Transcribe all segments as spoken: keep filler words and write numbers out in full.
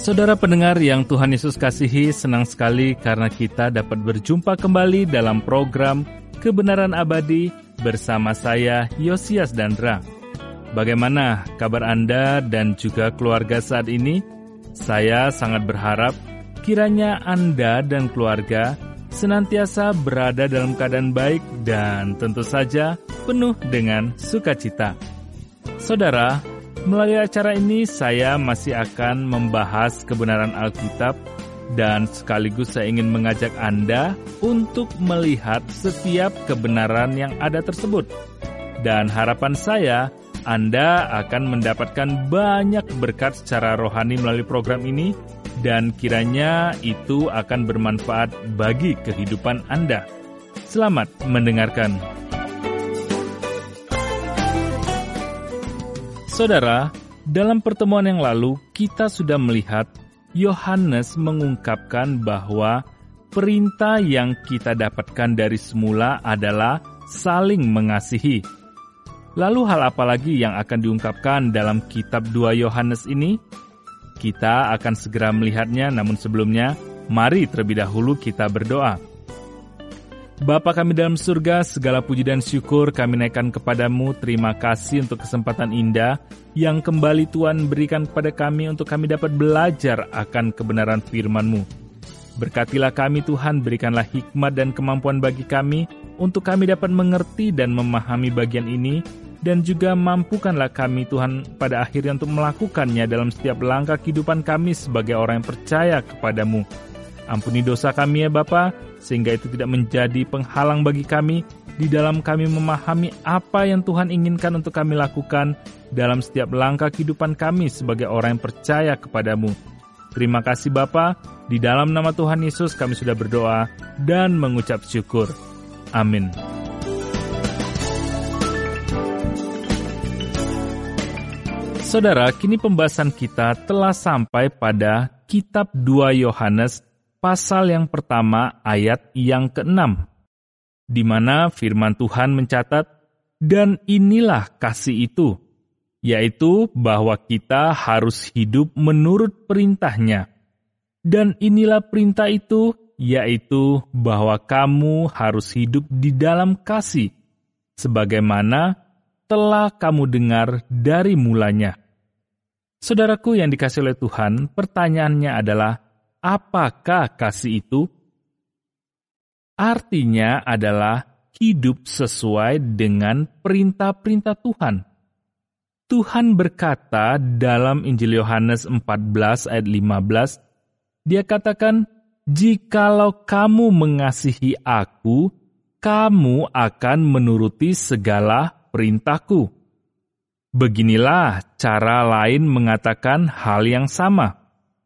Saudara pendengar yang Tuhan Yesus kasihi, senang sekali karena kita dapat berjumpa kembali dalam program Kebenaran Abadi bersama saya, Yosias Dandra. Bagaimana kabar Anda dan juga keluarga saat ini? Saya sangat berharap kiranya Anda dan keluarga senantiasa berada dalam keadaan baik dan tentu saja penuh dengan sukacita. Saudara, melalui acara ini saya masih akan membahas kebenaran Alkitab dan sekaligus saya ingin mengajak Anda untuk melihat setiap kebenaran yang ada tersebut. Dan harapan saya, Anda akan mendapatkan banyak berkat secara rohani melalui program ini dan kiranya itu akan bermanfaat bagi kehidupan Anda. Selamat mendengarkan. Saudara, dalam pertemuan yang lalu kita sudah melihat Yohanes mengungkapkan bahwa perintah yang kita dapatkan dari semula adalah saling mengasihi. Lalu hal apa lagi yang akan diungkapkan dalam kitab dua Yohanes ini? Kita akan segera melihatnya, namun sebelumnya, mari terlebih dahulu kita berdoa. Bapa kami dalam surga, segala puji dan syukur kami naikkan kepadamu. Terima kasih untuk kesempatan indah yang kembali Tuhan berikan kepada kami untuk kami dapat belajar akan kebenaran firman-Mu. Berkatilah kami Tuhan, berikanlah hikmat dan kemampuan bagi kami untuk kami dapat mengerti dan memahami bagian ini, dan juga mampukanlah kami Tuhan pada akhirnya untuk melakukannya dalam setiap langkah kehidupan kami sebagai orang yang percaya kepadamu. Ampuni dosa kami ya Bapa, sehingga itu tidak menjadi penghalang bagi kami di dalam kami memahami apa yang Tuhan inginkan untuk kami lakukan dalam setiap langkah kehidupan kami sebagai orang yang percaya kepadamu. Terima kasih Bapa, di dalam nama Tuhan Yesus kami sudah berdoa dan mengucap syukur. Amin. Saudara, kini pembahasan kita telah sampai pada kitab dua Yohanes pasal yang pertama ayat yang keenam, di mana firman Tuhan mencatat, dan inilah kasih itu, yaitu bahwa kita harus hidup menurut perintahnya. Dan inilah perintah itu, yaitu bahwa kamu harus hidup di dalam kasih, sebagaimana telah kamu dengar dari mulanya. Saudaraku yang dikasihi oleh Tuhan, pertanyaannya adalah, apakah kasih itu? Artinya adalah hidup sesuai dengan perintah-perintah Tuhan. Tuhan berkata dalam Injil Yohanes empat belas ayat lima belas, Dia katakan, "Jikalau kamu mengasihi Aku, kamu akan menuruti segala perintahku." Beginilah cara lain mengatakan hal yang sama.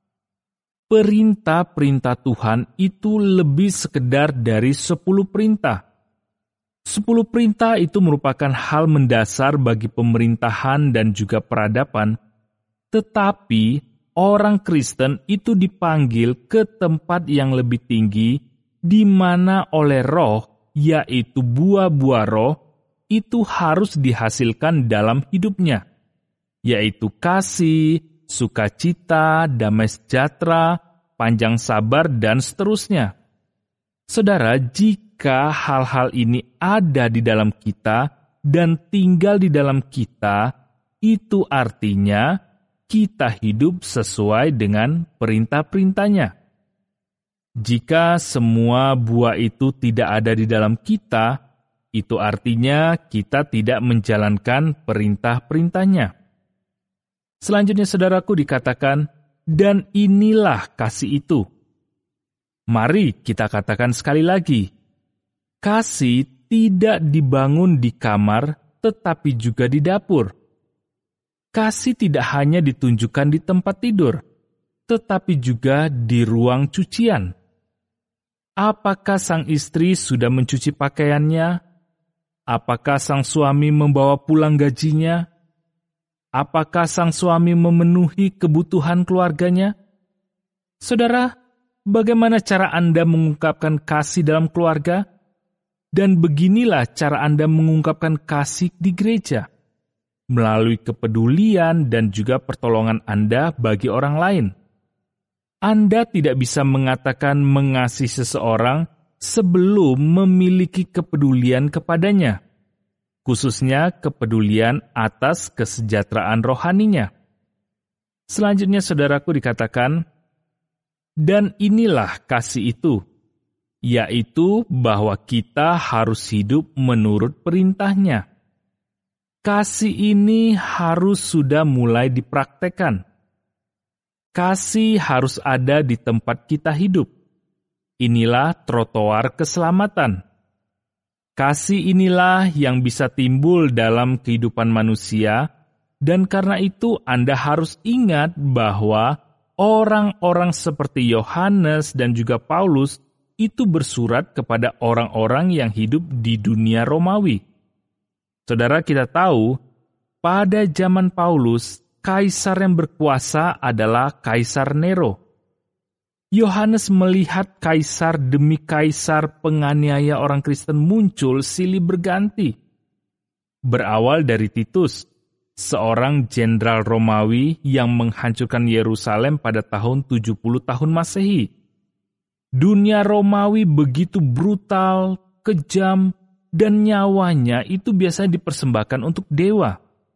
Perintah-perintah Tuhan itu lebih sekedar dari sepuluh perintah. Sepuluh perintah itu merupakan hal mendasar bagi pemerintahan dan juga peradaban, tetapi orang Kristen itu dipanggil ke tempat yang lebih tinggi, di mana oleh roh, yaitu buah-buah roh, itu harus dihasilkan dalam hidupnya, yaitu kasih, sukacita, damai sejahtera, panjang sabar, dan seterusnya. Saudara, jika hal-hal ini ada di dalam kita dan tinggal di dalam kita, itu artinya kita hidup sesuai dengan perintah-perintahnya. Jika semua buah itu tidak ada di dalam kita, itu artinya kita tidak menjalankan perintah-perintahnya. Selanjutnya saudaraku dikatakan, dan inilah kasih itu. Mari kita katakan sekali lagi, kasih tidak dibangun di kamar, tetapi juga di dapur. Kasih tidak hanya ditunjukkan di tempat tidur, tetapi juga di ruang cucian. Apakah sang istri sudah mencuci pakaiannya? Apakah sang suami membawa pulang gajinya? Apakah sang suami memenuhi kebutuhan keluarganya? Saudara, bagaimana cara Anda mengungkapkan kasih dalam keluarga? Dan beginilah cara Anda mengungkapkan kasih di gereja, melalui kepedulian dan juga pertolongan Anda bagi orang lain. Anda tidak bisa mengatakan mengasihi seseorang sebelum memiliki kepedulian kepadanya, khususnya kepedulian atas kesejahteraan rohaninya. Selanjutnya, saudaraku, dikatakan, dan inilah kasih itu, yaitu bahwa kita harus hidup menurut perintahnya. Kasih ini harus sudah mulai dipraktekkan. Kasih harus ada di tempat kita hidup. Inilah trotoar keselamatan. Kasih inilah yang bisa timbul dalam kehidupan manusia, dan karena itu Anda harus ingat bahwa orang-orang seperti Yohanes dan juga Paulus itu bersurat kepada orang-orang yang hidup di dunia Romawi. Saudara, kita tahu, pada zaman Paulus, kaisar yang berkuasa adalah Kaisar Nero. Yohanes melihat kaisar demi kaisar penganiaya orang Kristen muncul silih berganti. Berawal dari Titus, seorang jenderal Romawi yang menghancurkan Yerusalem pada tahun tujuh puluh tahun Masehi. Dunia Romawi begitu brutal, kejam, dan nyawanya itu biasanya dipersembahkan untuk dewa.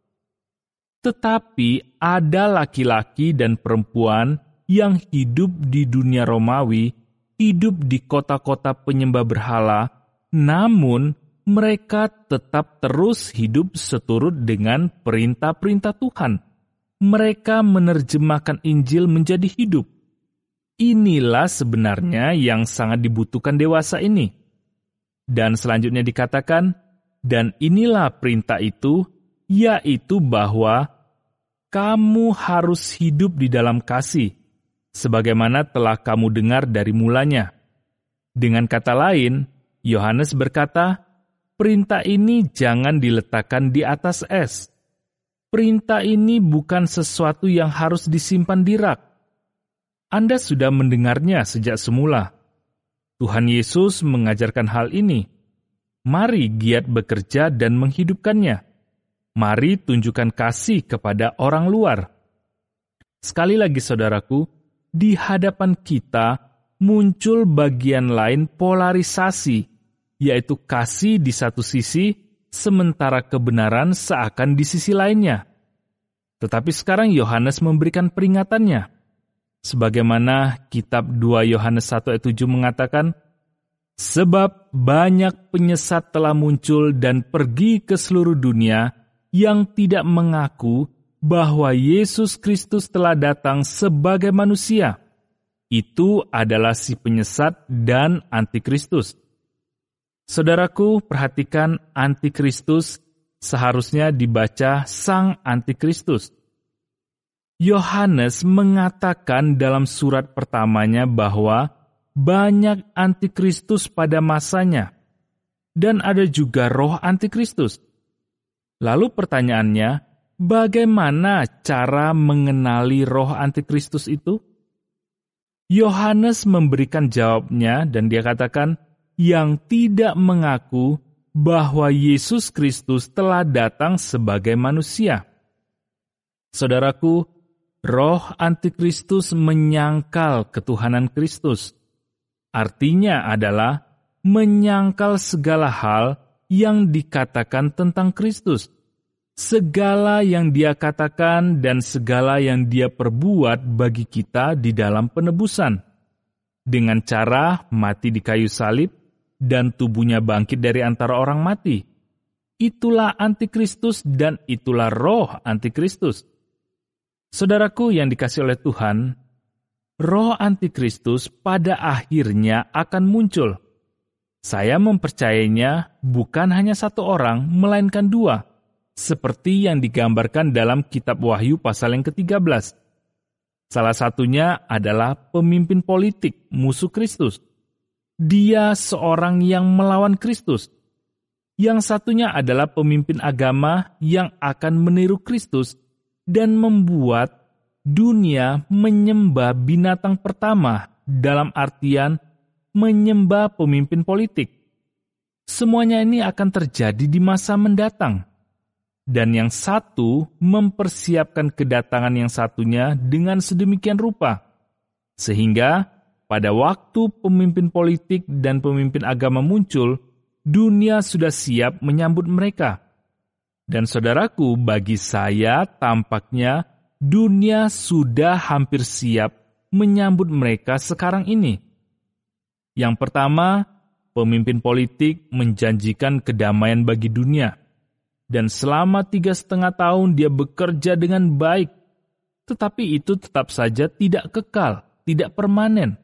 Tetapi ada laki-laki dan perempuan yang hidup di dunia Romawi, hidup di kota-kota penyembah berhala, namun mereka tetap terus hidup seturut dengan perintah-perintah Tuhan. Mereka menerjemahkan Injil menjadi hidup. Inilah sebenarnya yang sangat dibutuhkan dewasa ini. Dan selanjutnya dikatakan, dan inilah perintah itu, yaitu bahwa kamu harus hidup di dalam kasih, sebagaimana telah kamu dengar dari mulanya. Dengan kata lain, Yohanes berkata, perintah ini jangan diletakkan di atas es. Perintah ini bukan sesuatu yang harus disimpan di rak. Anda sudah mendengarnya sejak semula. Tuhan Yesus mengajarkan hal ini. Mari giat bekerja dan menghidupkannya. Mari tunjukkan kasih kepada orang luar. Sekali lagi, saudaraku, di hadapan kita muncul bagian lain polarisasi, yaitu kasih di satu sisi, sementara kebenaran seakan di sisi lainnya. Tetapi sekarang Yohanes memberikan peringatannya. Sebagaimana kitab dua Yohanes satu ayat tujuh mengatakan, sebab banyak penyesat telah muncul dan pergi ke seluruh dunia yang tidak mengaku bahwa Yesus Kristus telah datang sebagai manusia. Itu adalah si penyesat dan antikristus. Saudaraku, perhatikan, antikristus seharusnya dibaca sang antikristus. Yohanes mengatakan dalam surat pertamanya bahwa banyak antikristus pada masanya, dan ada juga roh antikristus. Lalu pertanyaannya, bagaimana cara mengenali roh antikristus itu? Yohanes memberikan jawabnya dan dia katakan, yang tidak mengaku bahwa Yesus Kristus telah datang sebagai manusia. Saudaraku, roh antikristus menyangkal ketuhanan Kristus. Artinya adalah menyangkal segala hal yang dikatakan tentang Kristus. Segala yang dia katakan dan segala yang dia perbuat bagi kita di dalam penebusan. Dengan cara mati di kayu salib dan tubuhnya bangkit dari antara orang mati. Itulah antikristus dan itulah roh antikristus. Saudaraku yang dikasihi oleh Tuhan, roh antikristus pada akhirnya akan muncul. Saya mempercayainya bukan hanya satu orang, melainkan dua, seperti yang digambarkan dalam kitab Wahyu pasal yang ketiga belas. Salah satunya adalah pemimpin politik musuh Kristus. Dia seorang yang melawan Kristus. Yang satunya adalah pemimpin agama yang akan meniru Kristus dan membuat dunia menyembah binatang pertama dalam artian menyembah pemimpin politik. Semuanya ini akan terjadi di masa mendatang. Dan yang satu mempersiapkan kedatangan yang satunya dengan sedemikian rupa. Sehingga pada waktu pemimpin politik dan pemimpin agama muncul, dunia sudah siap menyambut mereka. Dan saudaraku, bagi saya tampaknya dunia sudah hampir siap menyambut mereka sekarang ini. Yang pertama, pemimpin politik menjanjikan kedamaian bagi dunia. Dan selama tiga setengah tahun dia bekerja dengan baik. Tetapi itu tetap saja tidak kekal, tidak permanen.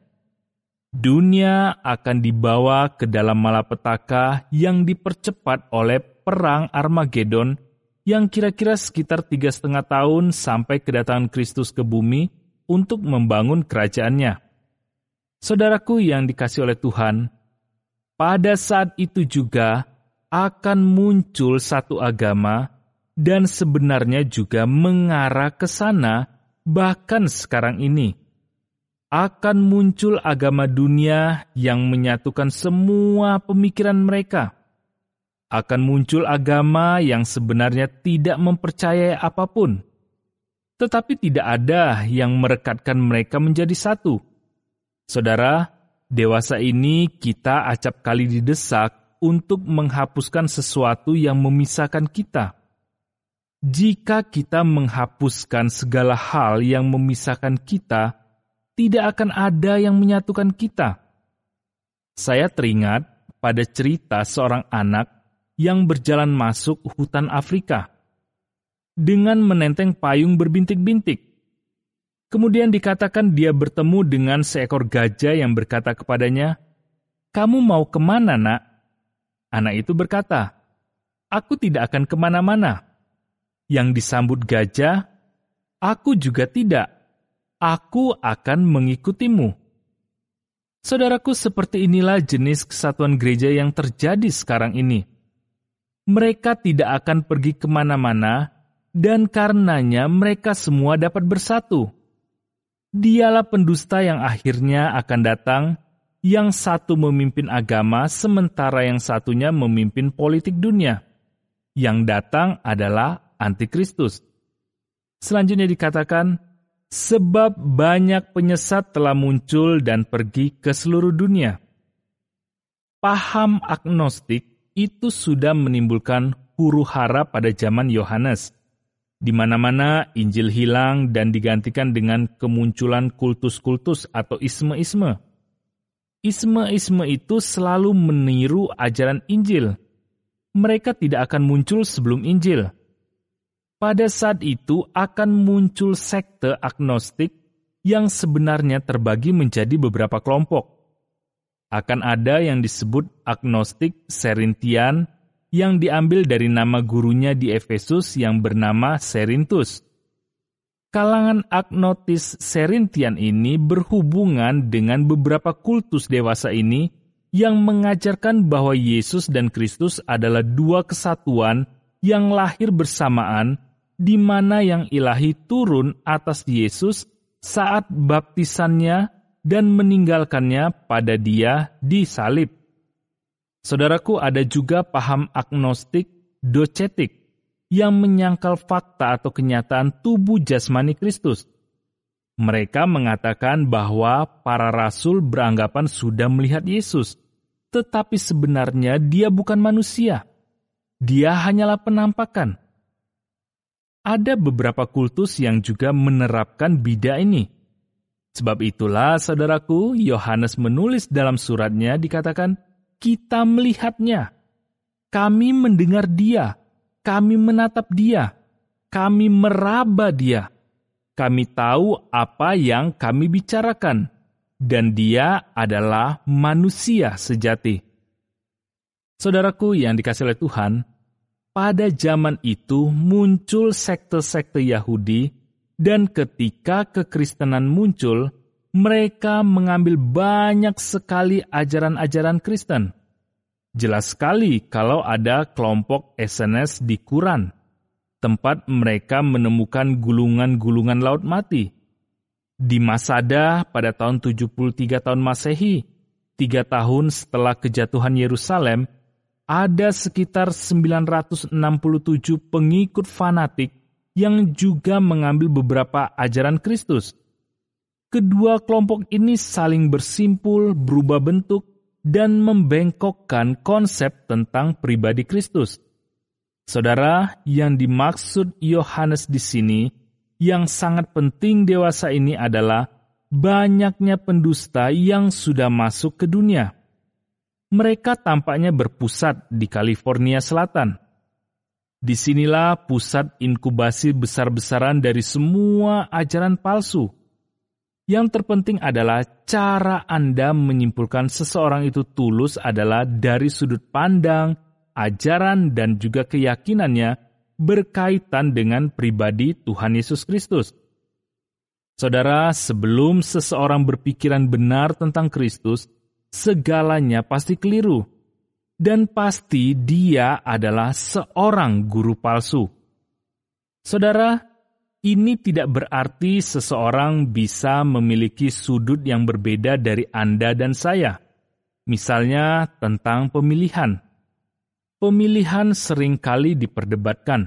Dunia akan dibawa ke dalam malapetaka yang dipercepat oleh perang Armageddon yang kira-kira sekitar tiga setengah tahun sampai kedatangan Kristus ke bumi untuk membangun kerajaannya. Saudaraku yang dikasihi oleh Tuhan, pada saat itu juga akan muncul satu agama dan sebenarnya juga mengarah ke sana bahkan sekarang ini. Akan muncul agama dunia yang menyatukan semua pemikiran mereka. Akan muncul agama yang sebenarnya tidak mempercayai apapun. Tetapi tidak ada yang merekatkan mereka menjadi satu. Saudara, dewasa ini kita acap kali didesak untuk menghapuskan sesuatu yang memisahkan kita. Jika kita menghapuskan segala hal yang memisahkan kita, tidak akan ada yang menyatukan kita. Saya teringat pada cerita seorang anak yang berjalan masuk hutan Afrika dengan menenteng payung berbintik-bintik. Kemudian dikatakan dia bertemu dengan seekor gajah yang berkata kepadanya, "Kamu mau kemana, nak?" Anak itu berkata, "Aku tidak akan kemana-mana." Yang disambut gajah, "Aku juga tidak. Aku akan mengikutimu." Saudaraku, seperti inilah jenis kesatuan gereja yang terjadi sekarang ini. Mereka tidak akan pergi kemana-mana, dan karenanya mereka semua dapat bersatu. Dialah pendusta yang akhirnya akan datang, yang satu memimpin agama, sementara yang satunya memimpin politik dunia. Yang datang adalah Antikristus. Selanjutnya dikatakan, sebab banyak penyesat telah muncul dan pergi ke seluruh dunia. Paham agnostik itu sudah menimbulkan huru-hara pada zaman Yohanes, di mana-mana Injil hilang dan digantikan dengan kemunculan kultus-kultus atau isme-isme. Isme-isme itu selalu meniru ajaran Injil. Mereka tidak akan muncul sebelum Injil. Pada saat itu akan muncul sekte agnostik yang sebenarnya terbagi menjadi beberapa kelompok. Akan ada yang disebut agnostik Serintian, yang diambil dari nama gurunya di Efesus yang bernama Serintus. Kalangan agnostis Serintian ini berhubungan dengan beberapa kultus dewasa ini yang mengajarkan bahwa Yesus dan Kristus adalah dua kesatuan yang lahir bersamaan, di mana yang ilahi turun atas Yesus saat baptisannya dan meninggalkannya pada Dia di salib. Saudaraku, ada juga paham agnostik docetik yang menyangkal fakta atau kenyataan tubuh jasmani Kristus. Mereka mengatakan bahwa para rasul beranggapan sudah melihat Yesus, tetapi sebenarnya Dia bukan manusia. Dia hanyalah penampakan. Ada beberapa kultus yang juga menerapkan bidah ini. Sebab itulah, saudaraku, Yohanes menulis dalam suratnya dikatakan, kita melihatnya, kami mendengar Dia, kami menatap Dia, kami meraba Dia, kami tahu apa yang kami bicarakan, dan Dia adalah manusia sejati. Saudaraku yang dikasihi oleh Tuhan, pada zaman itu muncul sekte-sekte Yahudi, dan ketika kekristenan muncul, mereka mengambil banyak sekali ajaran-ajaran Kristen. Jelas sekali kalau ada kelompok S N S di Quran, tempat mereka menemukan gulungan-gulungan laut mati. Di Masada pada tahun tujuh puluh tiga tahun Masehi, tiga tahun setelah kejatuhan Yerusalem, ada sekitar sembilan ratus enam puluh tujuh pengikut fanatik yang juga mengambil beberapa ajaran Kristus. kedua kelompok ini saling bersimpul, berubah bentuk, dan membengkokkan konsep tentang pribadi Kristus. Saudara, yang dimaksud Yohanes di sini, yang sangat penting dewasa ini adalah banyaknya pendusta yang sudah masuk ke dunia. Mereka tampaknya berpusat di California Selatan. Disinilah pusat inkubasi besar-besaran dari semua ajaran palsu. Yang terpenting adalah cara Anda menyimpulkan seseorang itu tulus adalah dari sudut pandang, ajaran, dan juga keyakinannya berkaitan dengan pribadi Tuhan Yesus Kristus. Saudara, sebelum seseorang berpikiran benar tentang Kristus, segalanya pasti keliru. Dan pasti dia adalah seorang guru palsu. Saudara, ini tidak berarti seseorang bisa memiliki sudut yang berbeda dari Anda dan saya. Misalnya tentang pemilihan. Pemilihan seringkali diperdebatkan.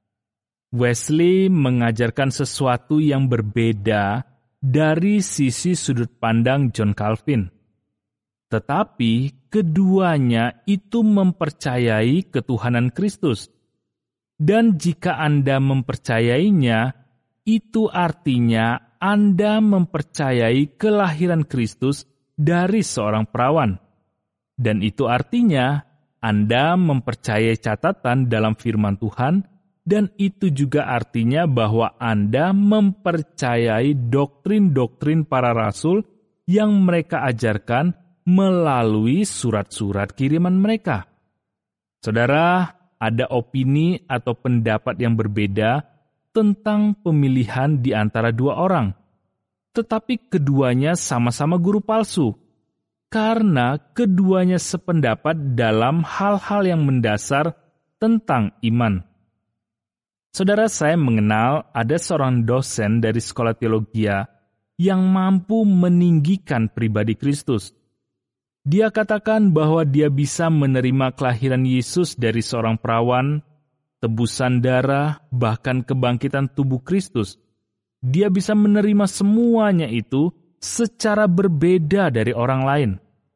Wesley mengajarkan sesuatu yang berbeda dari sisi sudut pandang John Calvin. Tetapi keduanya itu mempercayai ketuhanan Kristus. Dan jika Anda mempercayainya, itu artinya Anda mempercayai kelahiran Kristus dari seorang perawan. Dan itu artinya Anda mempercayai catatan dalam firman Tuhan, dan itu juga artinya bahwa Anda mempercayai doktrin-doktrin para rasul yang mereka ajarkan melalui surat-surat kiriman mereka. Saudara, ada opini atau pendapat yang berbeda tentang pemilihan di antara dua orang. Tetapi keduanya sama-sama guru palsu, karena keduanya sependapat dalam hal-hal yang mendasar tentang iman. Saudara, saya mengenal ada seorang dosen dari sekolah teologi yang mampu meninggikan pribadi Kristus. Dia katakan bahwa dia bisa menerima kelahiran Yesus dari seorang perawan, tebusan darah, bahkan kebangkitan tubuh Kristus. Dia bisa menerima semuanya itu secara berbeda dari orang lain.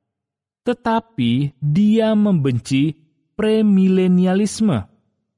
Tetapi dia membenci premilenialisme.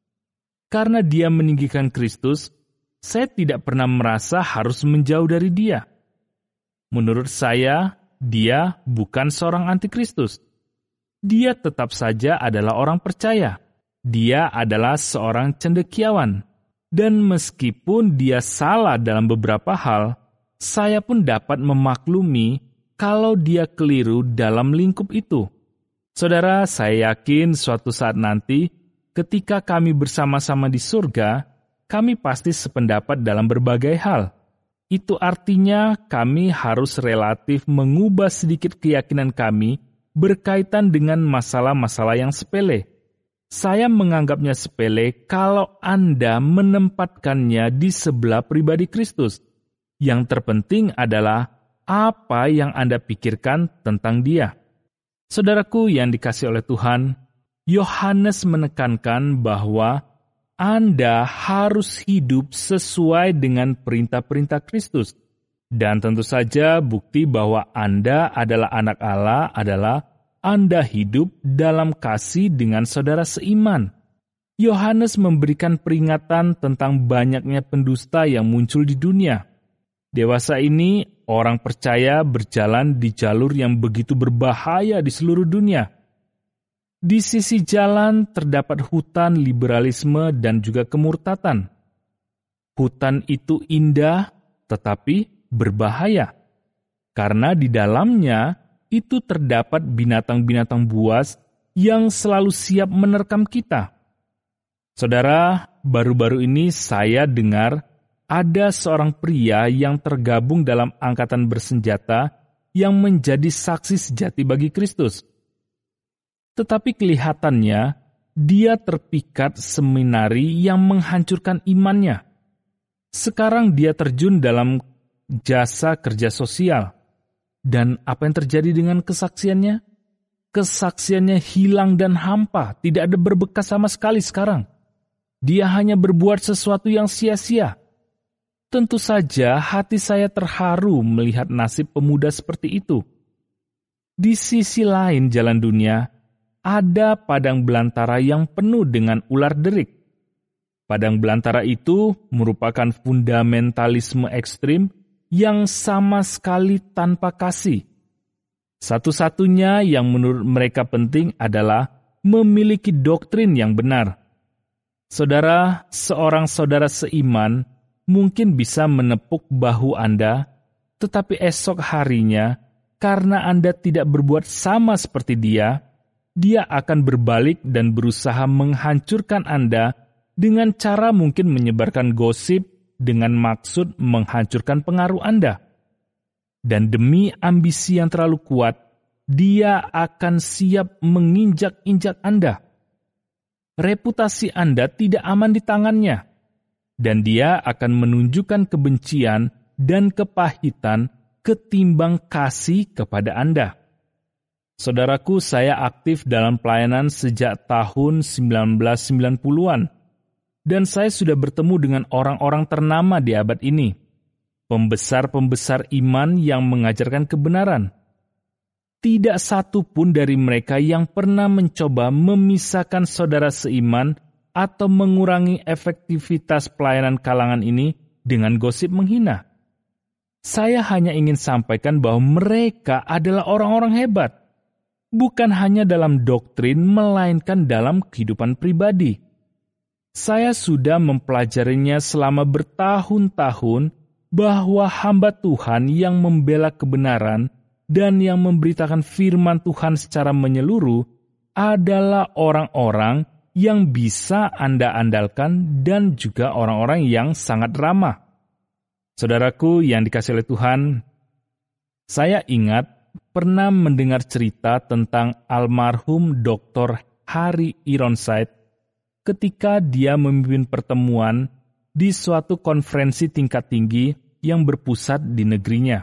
Karena dia meninggikan Kristus, saya tidak pernah merasa harus menjauh dari dia. Menurut saya, dia bukan seorang antikristus. Dia tetap saja adalah orang percaya. Dia adalah seorang cendekiawan. Dan meskipun dia salah dalam beberapa hal, saya pun dapat memaklumi kalau dia keliru dalam lingkup itu. Saudara, saya yakin suatu saat nanti, ketika kami bersama-sama di surga, kami pasti sependapat dalam berbagai hal. Itu artinya kami harus relatif mengubah sedikit keyakinan kami berkaitan dengan masalah-masalah yang sepele. Saya menganggapnya sepele kalau Anda menempatkannya di sebelah pribadi Kristus. Yang terpenting adalah apa yang Anda pikirkan tentang Dia. Saudaraku yang dikasihi oleh Tuhan, Yohanes menekankan bahwa Anda harus hidup sesuai dengan perintah-perintah Kristus. Dan tentu saja bukti bahwa Anda adalah anak Allah adalah Anda hidup dalam kasih dengan saudara seiman. Yohanes memberikan peringatan tentang banyaknya pendusta yang muncul di dunia. Dewasa ini, orang percaya berjalan di jalur yang begitu berbahaya di seluruh dunia. Di sisi jalan terdapat hutan liberalisme dan juga kemurtatan. Hutan itu indah tetapi berbahaya, karena di dalamnya itu terdapat binatang-binatang buas yang selalu siap menerkam kita. Saudara, baru-baru ini saya dengar ada seorang pria yang tergabung dalam angkatan bersenjata yang menjadi saksi sejati bagi Kristus. Tetapi kelihatannya, dia terpikat seminari yang menghancurkan imannya. Sekarang dia terjun dalam jasa kerja sosial. Dan apa yang terjadi dengan kesaksiannya? Kesaksiannya hilang dan hampa, tidak ada berbekas sama sekali sekarang. Dia hanya berbuat sesuatu yang sia-sia. Tentu saja hati saya terharu melihat nasib pemuda seperti itu. Di sisi lain jalan dunia, ada padang belantara yang penuh dengan ular derik. Padang belantara itu merupakan fundamentalisme ekstrim yang sama sekali tanpa kasih. Satu-satunya yang menurut mereka penting adalah memiliki doktrin yang benar. Saudara, seorang saudara seiman mungkin bisa menepuk bahu Anda, tetapi esok harinya, karena Anda tidak berbuat sama seperti dia, dia akan berbalik dan berusaha menghancurkan Anda dengan cara mungkin menyebarkan gosip dengan maksud menghancurkan pengaruh Anda. Dan demi ambisi yang terlalu kuat, dia akan siap menginjak-injak Anda. Reputasi Anda tidak aman di tangannya, dan dia akan menunjukkan kebencian dan kepahitan ketimbang kasih kepada Anda. Saudaraku, saya aktif dalam pelayanan sejak tahun sembilan belas sembilan puluhan, dan saya sudah bertemu dengan orang-orang ternama di abad ini, pembesar-pembesar iman yang mengajarkan kebenaran. Tidak satu pun dari mereka yang pernah mencoba memisahkan saudara seiman atau mengurangi efektivitas pelayanan kalangan ini dengan gosip menghina. Saya hanya ingin sampaikan bahwa mereka adalah orang-orang hebat, bukan hanya dalam doktrin, melainkan dalam kehidupan pribadi. Saya sudah mempelajarinya selama bertahun-tahun bahwa hamba Tuhan yang membela kebenaran dan yang memberitakan firman Tuhan secara menyeluruh adalah orang-orang yang bisa Anda andalkan dan juga orang-orang yang sangat ramah. Saudaraku yang dikasihi oleh Tuhan, saya ingat pernah mendengar cerita tentang almarhum doktor Harry Ironside ketika dia memimpin pertemuan di suatu konferensi tingkat tinggi yang berpusat di negerinya.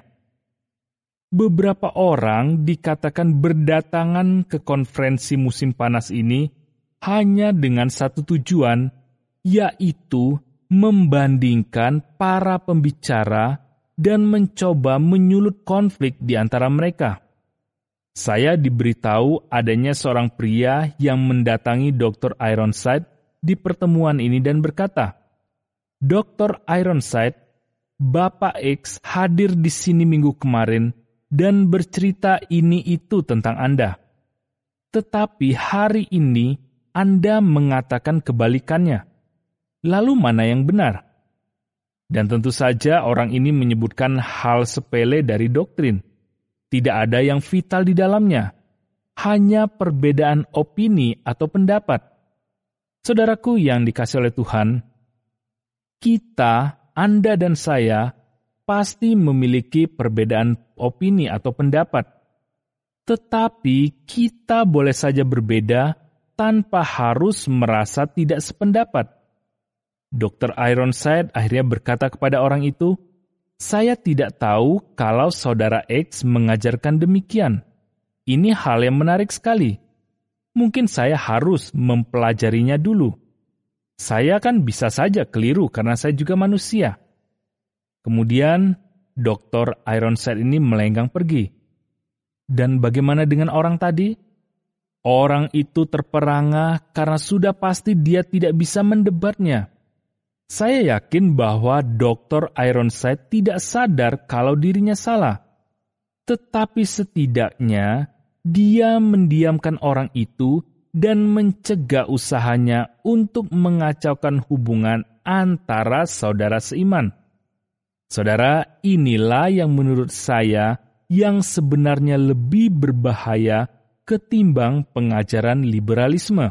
Beberapa orang dikatakan berdatangan ke konferensi musim panas ini hanya dengan satu tujuan, yaitu membandingkan para pembicara dan mencoba menyulut konflik di antara mereka. Saya diberitahu adanya seorang pria yang mendatangi doktor Ironside di pertemuan ini dan berkata, "doktor Ironside, Bapak X hadir di sini minggu kemarin dan bercerita ini itu tentang Anda. Tetapi hari ini Anda mengatakan kebalikannya. Lalu mana yang benar?" Dan tentu saja orang ini menyebutkan hal sepele dari doktrin. Tidak ada yang vital di dalamnya. Hanya perbedaan opini atau pendapat. Saudaraku yang dikasihi oleh Tuhan, kita, Anda dan saya, pasti memiliki perbedaan opini atau pendapat. Tetapi kita boleh saja berbeda tanpa harus merasa tidak sependapat. doktor Ironside akhirnya berkata kepada orang itu, "Saya tidak tahu kalau saudara X mengajarkan demikian. Ini hal yang menarik sekali. Mungkin saya harus mempelajarinya dulu. Saya kan bisa saja keliru karena saya juga manusia." Kemudian doktor Ironside ini melenggang pergi. Dan bagaimana dengan orang tadi? Orang itu terperangah karena sudah pasti dia tidak bisa mendebatnya. Saya yakin bahwa doktor Ironside tidak sadar kalau dirinya salah. Tetapi setidaknya dia mendiamkan orang itu dan mencegah usahanya untuk mengacaukan hubungan antara saudara seiman. Saudara, inilah yang menurut saya yang sebenarnya lebih berbahaya ketimbang pengajaran liberalisme.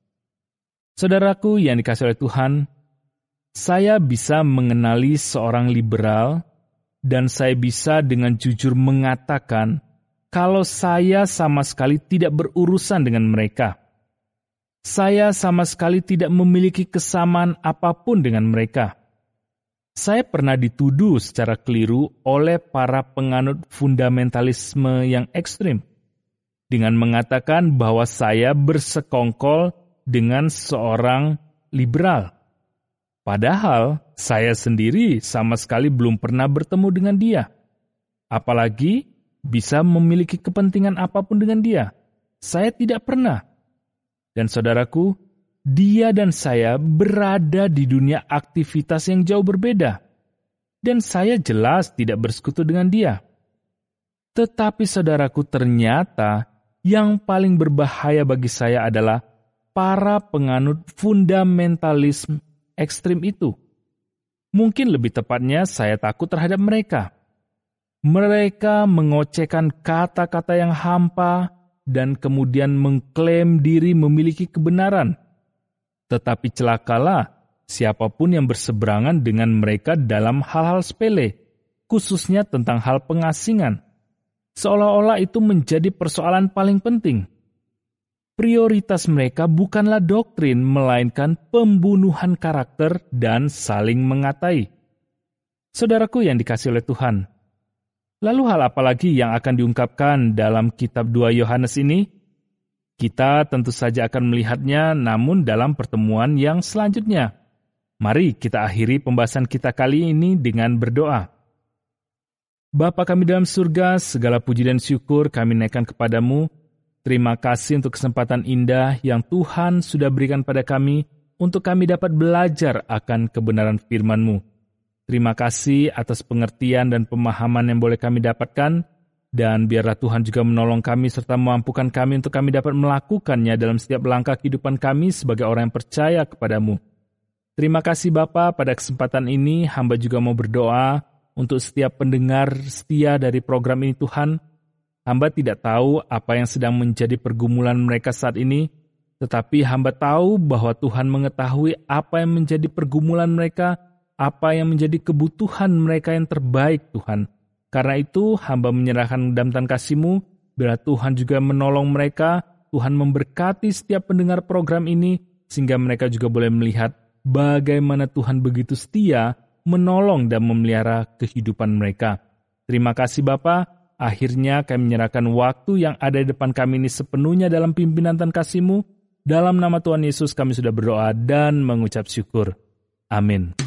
Saudaraku yang dikasihi oleh Tuhan, saya bisa mengenali seorang liberal dan saya bisa dengan jujur mengatakan kalau saya sama sekali tidak berurusan dengan mereka. Saya sama sekali tidak memiliki kesamaan apapun dengan mereka. Saya pernah dituduh secara keliru oleh para penganut fundamentalisme yang ekstrim dengan mengatakan bahwa saya bersekongkol dengan seorang liberal. Padahal saya sendiri sama sekali belum pernah bertemu dengan dia. Apalagi bisa memiliki kepentingan apapun dengan dia. Saya tidak pernah. Dan saudaraku, dia dan saya berada di dunia aktivitas yang jauh berbeda. Dan saya jelas tidak bersekutu dengan dia. Tetapi saudaraku, ternyata yang paling berbahaya bagi saya adalah para penganut fundamentalisme ekstrim itu. Mungkin lebih tepatnya saya takut terhadap mereka. Mereka mengocehkan kata-kata yang hampa dan kemudian mengklaim diri memiliki kebenaran. Tetapi celakalah siapapun yang berseberangan dengan mereka dalam hal-hal sepele, khususnya tentang hal pengasingan. Seolah-olah itu menjadi persoalan paling penting. Prioritas mereka bukanlah doktrin, melainkan pembunuhan karakter dan saling mengatai. Saudaraku yang dikasihi oleh Tuhan, lalu hal apa lagi yang akan diungkapkan dalam kitab dua Yohanes ini? Kita tentu saja akan melihatnya, namun dalam pertemuan yang selanjutnya. Mari kita akhiri pembahasan kita kali ini dengan berdoa. Bapa kami dalam surga, segala puji dan syukur kami naikkan kepadamu. Terima kasih untuk kesempatan indah yang Tuhan sudah berikan pada kami untuk kami dapat belajar akan kebenaran firman-Mu. Terima kasih atas pengertian dan pemahaman yang boleh kami dapatkan, dan biarlah Tuhan juga menolong kami serta memampukan kami untuk kami dapat melakukannya dalam setiap langkah kehidupan kami sebagai orang yang percaya kepada-Mu. Terima kasih Bapa, pada kesempatan ini hamba juga mau berdoa untuk setiap pendengar setia dari program ini Tuhan. Hamba tidak tahu apa yang sedang menjadi pergumulan mereka saat ini, tetapi hamba tahu bahwa Tuhan mengetahui apa yang menjadi pergumulan mereka, apa yang menjadi kebutuhan mereka yang terbaik Tuhan. Karena itu hamba menyerahkan dalam tangan kasih-Mu, biarlah Tuhan juga menolong mereka, Tuhan memberkati setiap pendengar program ini, sehingga mereka juga boleh melihat bagaimana Tuhan begitu setia menolong dan memelihara kehidupan mereka. Terima kasih Bapa. Akhirnya kami menyerahkan waktu yang ada di depan kami ini sepenuhnya dalam pimpinan dan kasih-Mu. Dalam nama Tuhan Yesus kami sudah berdoa dan mengucap syukur. Amin.